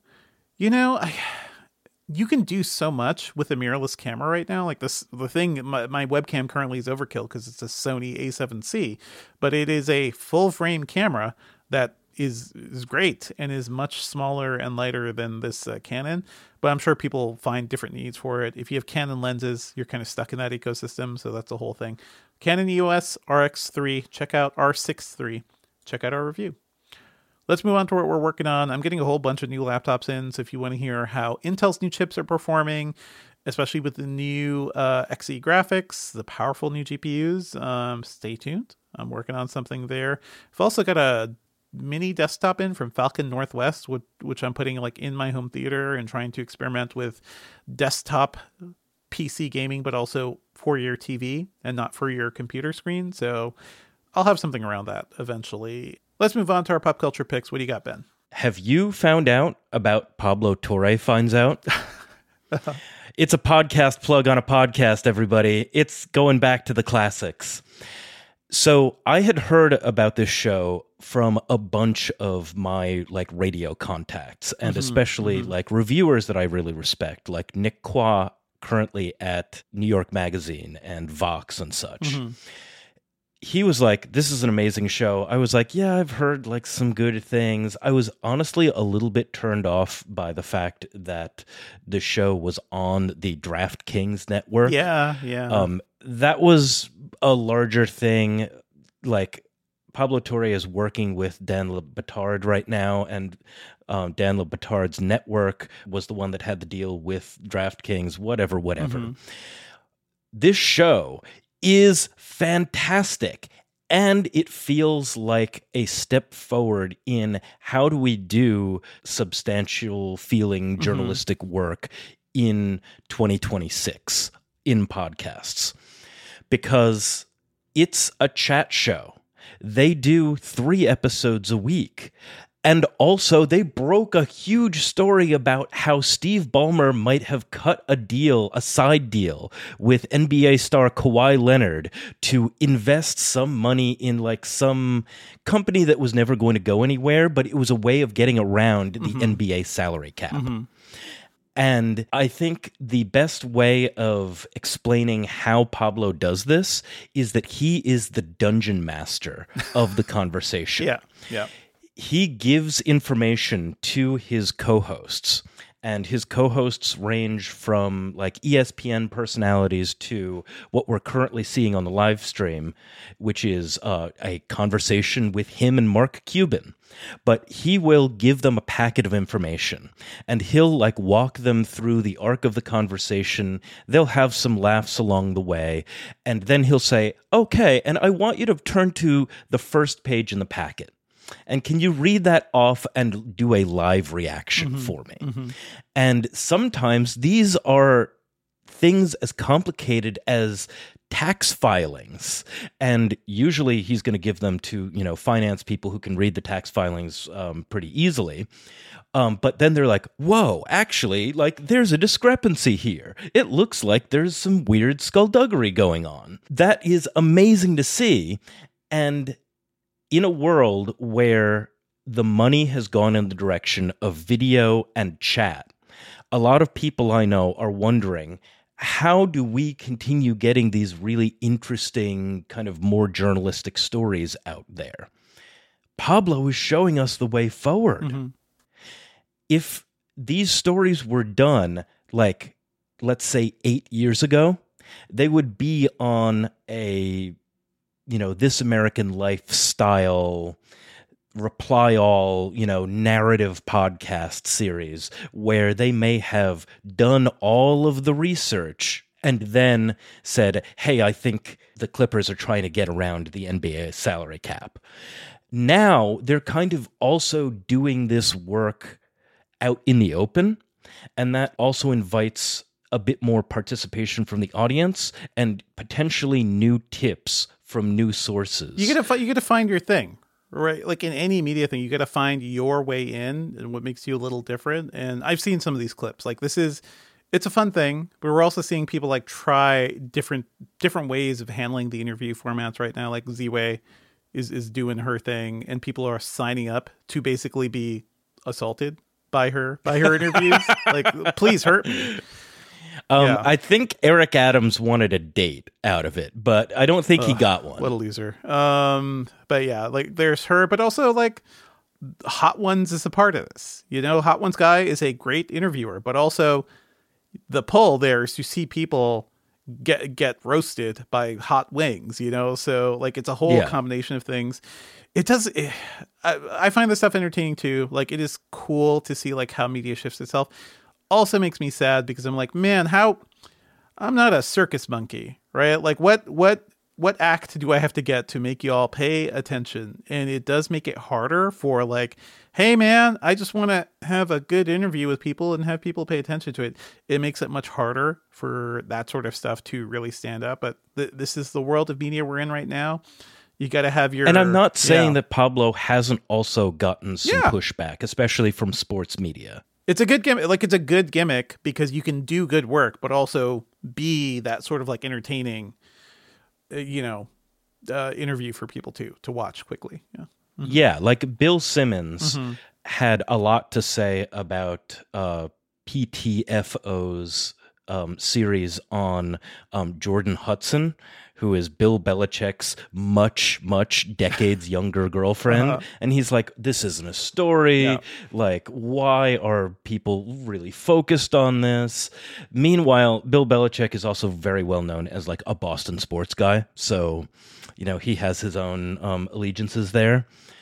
Speaker 1: you can do so much with a mirrorless camera right now. Like the thing, my webcam currently is overkill because it's a Sony A7C, but it is a full frame camera that is great and is much smaller and lighter than this Canon. But I'm sure people find different needs for it. If you have Canon lenses, you're kind of stuck in that ecosystem. So that's the whole thing. Canon EOS RX 3, check out R6 III. Check out our review. Let's move on to what we're working on. I'm getting a whole bunch of new laptops in, so if you want to hear how Intel's new chips are performing, especially with the new Xe graphics, the powerful new GPUs, stay tuned. I'm working on something there. I've also got a mini desktop in from Falcon Northwest, which I'm putting like in my home theater and trying to experiment with desktop PC gaming, but also for your TV and not for your computer screen. So I'll have something around that eventually. Let's move on to our pop culture picks. What do you got, Ben?
Speaker 2: Have you found out about Pablo Torre Finds Out? It's a podcast plug on a podcast, everybody. It's going back to the classics. So I had heard about this show from a bunch of my like radio contacts and especially like reviewers that I really respect, like Nick Qua, currently at New York Magazine and Vox and such. He was like, this is an amazing show. I was like, yeah, I've heard like some good things. I was honestly a little bit turned off by the fact that the show was on the DraftKings network.
Speaker 1: Yeah.
Speaker 2: That was a larger thing. Like, Pablo Torre is working with Dan Le Batard right now, and Dan Le Batard's network was the one that had the deal with DraftKings, whatever. This show is fantastic, and it feels like a step forward in how do we do substantial feeling journalistic work in 2026 in podcasts, because it's a chat show. They do 3 episodes a week. And also, they broke a huge story about how Steve Ballmer might have cut a side deal with NBA star Kawhi Leonard to invest some money in like some company that was never going to go anywhere, but it was a way of getting around the NBA salary cap. And I think the best way of explaining how Pablo does this is that he is the dungeon master of the conversation.
Speaker 1: Yeah.
Speaker 2: He gives information to his co-hosts, and his co-hosts range from like ESPN personalities to what we're currently seeing on the live stream, which is a conversation with him and Mark Cuban. But he will give them a packet of information, and he'll like walk them through the arc of the conversation. They'll have some laughs along the way, and then he'll say, okay, and I want you to turn to the first page in the packet. And can you read that off and do a live reaction for me? And sometimes these are things as complicated as tax filings. And usually he's going to give them to, finance people who can read the tax filings pretty easily. But then they're like, whoa, actually, like, there's a discrepancy here. It looks like there's some weird skullduggery going on. That is amazing to see. And in a world where the money has gone in the direction of video and chat, a lot of people I know are wondering, how do we continue getting these really interesting, kind of more journalistic stories out there? Pablo is showing us the way forward. Mm-hmm. If these stories were done, like, let's say 8 years ago, they would be on a, This American Lifestyle, Reply All, narrative podcast series where they may have done all of the research and then said, hey, I think the Clippers are trying to get around the NBA salary cap. Now they're kind of also doing this work out in the open, and that also invites a bit more participation from the audience and potentially new tips from new sources.
Speaker 1: You gotta find your thing, right? Like in any media thing, you gotta find your way in and what makes you a little different. And I've seen some of these clips. Like it's a fun thing, but we're also seeing people like try different ways of handling the interview formats right now. Like Z-Way is doing her thing, and people are signing up to basically be assaulted by her interviews. Like, please hurt me.
Speaker 2: I think Eric Adams wanted a date out of it, but I don't think he got one.
Speaker 1: What a loser. But yeah, like there's her, but also like Hot Ones is a part of this. Hot Ones guy is a great interviewer, but also the pull there is to see people get roasted by hot wings, so like it's a whole combination of things. I find this stuff entertaining too. Like, it is cool to see like how media shifts itself. Also makes me sad because I'm like, man, I'm not a circus monkey, right? Like what act do I have to get to make you all pay attention? And it does make it harder for like, hey man, I just want to have a good interview with people and have people pay attention to it. It makes it much harder for that sort of stuff to really stand up. But this is the world of media we're in right now. You got to have your...
Speaker 2: And I'm not saying that Pablo hasn't also gotten some pushback, especially from sports media.
Speaker 1: It's a good gimmick. Like, it's a good gimmick because you can do good work, but also be that sort of like entertaining, interview for people to watch quickly. Yeah. Mm-hmm.
Speaker 2: Yeah. Like Bill Simmons had a lot to say about PTFO's series on Jordan Hudson, who is Bill Belichick's much, much decades younger girlfriend. And he's like, this isn't a story. Yeah. Like, why are people really focused on this? Meanwhile, Bill Belichick is also very well known as like a Boston sports guy. So, he has his own allegiances there.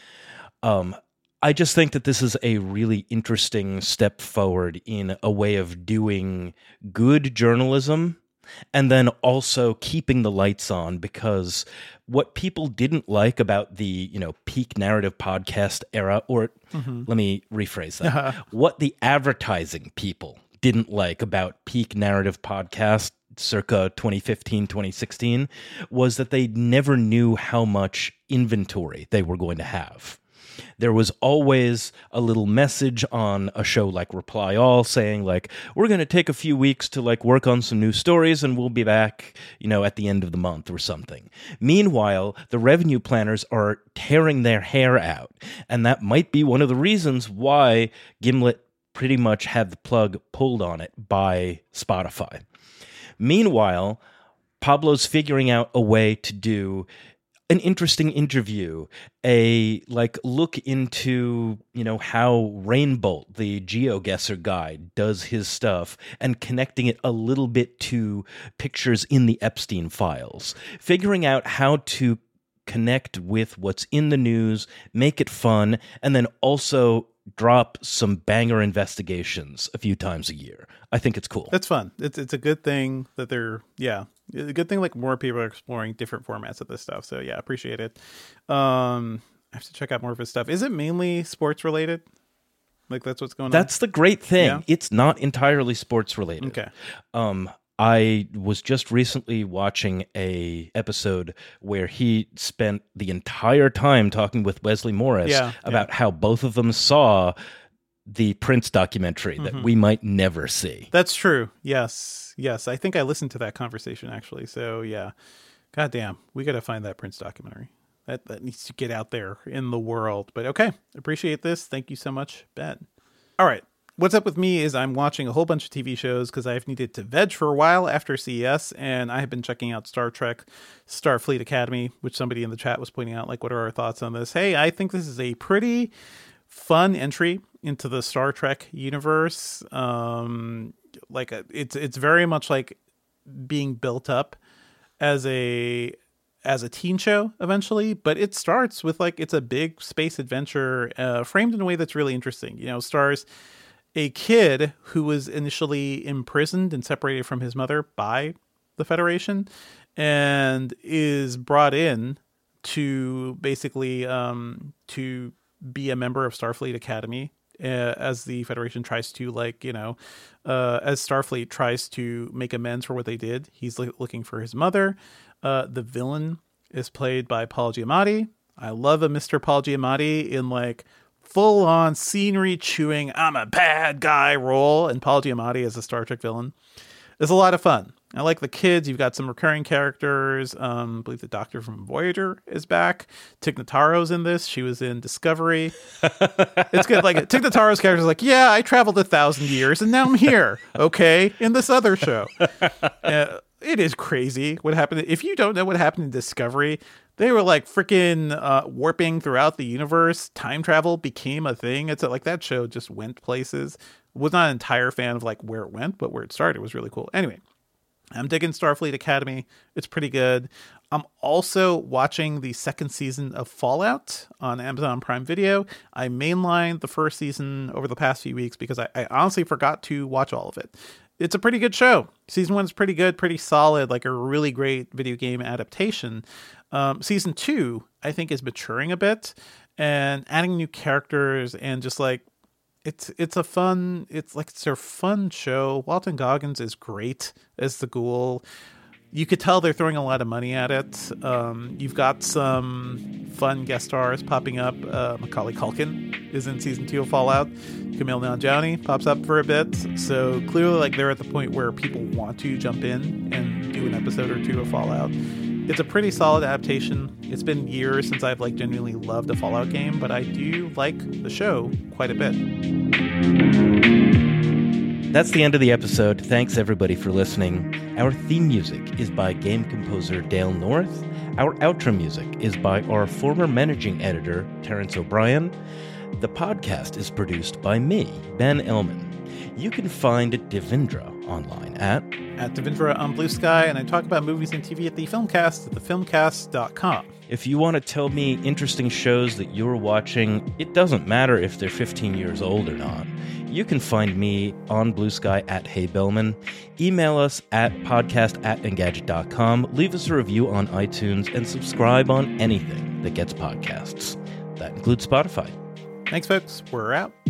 Speaker 2: I just think that this is a really interesting step forward in a way of doing good journalism and then also keeping the lights on, because what people didn't like about the, peak narrative podcast era, or let me rephrase that, what the advertising people didn't like about peak narrative podcast circa 2015, 2016, was that they never knew how much inventory they were going to have. There was always a little message on a show like Reply All saying like, we're going to take a few weeks to like work on some new stories and we'll be back, at the end of the month or something. Meanwhile, the revenue planners are tearing their hair out. And that might be one of the reasons why Gimlet pretty much had the plug pulled on it by Spotify. Meanwhile, Pablo's figuring out a way to do an interesting interview, a like look into, how Rainbolt, the GeoGuessr guy, does his stuff and connecting it a little bit to pictures in the Epstein files, figuring out how to connect with what's in the news, make it fun, and then also drop some banger investigations a few times a year. I think it's cool.
Speaker 1: That's fun. It's a good thing that a good thing like more people are exploring different formats of this stuff. So yeah, appreciate it. I have to check out more of his stuff. Is it mainly sports related? Like that's what's going on?
Speaker 2: That's the great thing. Yeah. It's not entirely sports related.
Speaker 1: Okay.
Speaker 2: I was just recently watching a episode where he spent the entire time talking with Wesley Morris about how both of them saw the Prince documentary that we might never see.
Speaker 1: That's true. Yes. I think I listened to that conversation, actually. So, yeah. Goddamn. We got to find that Prince documentary. That needs to get out there in the world. But okay. Appreciate this. Thank you so much, Ben. All right. What's up with me is I'm watching a whole bunch of TV shows because I've needed to veg for a while after CES, and I have been checking out Star Trek, Starfleet Academy, which somebody in the chat was pointing out, like, what are our thoughts on this? Hey, I think this is a pretty fun entry into the Star Trek universe. It's very much like being built up as a teen show eventually, but it starts with it's a big space adventure framed in a way that's really interesting. Stars a kid who was initially imprisoned and separated from his mother by the Federation and is brought in to basically to be a member of Starfleet Academy as the Federation tries to as Starfleet tries to make amends for what they did. He's looking for his mother. The villain is played by Paul Giamatti. I love a Mr. Paul Giamatti in full-on scenery chewing, I'm a bad guy role, and Paul Giamatti as a Star Trek villain is a lot of fun. I like the kids. You've got some recurring characters. I believe the Doctor from Voyager is back. Tig Notaro's in this. She was in Discovery. It's good. Tig Notaro's character is yeah, I traveled 1,000 years and now I'm here. Okay, in this other show. It is crazy what happened. If you don't know what happened in Discovery, they were freaking warping throughout the universe. Time travel became a thing. It's that show just went places. Was not an entire fan of where it went, but where it started was really cool. Anyway, I'm digging Starfleet Academy. It's pretty good. I'm also watching the second season of Fallout on Amazon Prime Video. I mainlined the first season over the past few weeks because I honestly forgot to watch all of it. It's a pretty good show. Season 1 is pretty good, pretty solid, a really great video game adaptation. Season 2, I think, is maturing a bit and adding new characters and just it's a fun show. Walton Goggins is great as the Ghoul. You could tell they're throwing a lot of money at it. You've got some fun guest stars popping up. Macaulay Culkin is in season 2 of Fallout. Kumail Nanjiani pops up for a bit. So clearly, they're at the point where people want to jump in and do an episode or two of Fallout. It's a pretty solid adaptation. It's been years since I've genuinely loved a Fallout game, but I do like the show quite a bit.
Speaker 2: That's the end of the episode. Thanks everybody for listening. Our theme music is by game composer Dale North. Our outro music is by our former managing editor, Terrence O'Brien. The podcast is produced by me, Ben Ellman. You can find Devindra online at
Speaker 1: Devindra on Blue Sky, and I talk about movies and TV at the Filmcast at thefilmcast.com.
Speaker 2: If you want to tell me interesting shows that you're watching, it doesn't matter if they're 15 years old or not. You can find me on Blue Sky at Hey Bellman. Email us at podcast@engadget.com. Leave us a review on iTunes and subscribe on anything that gets podcasts. That includes Spotify.
Speaker 1: Thanks, folks. We're out.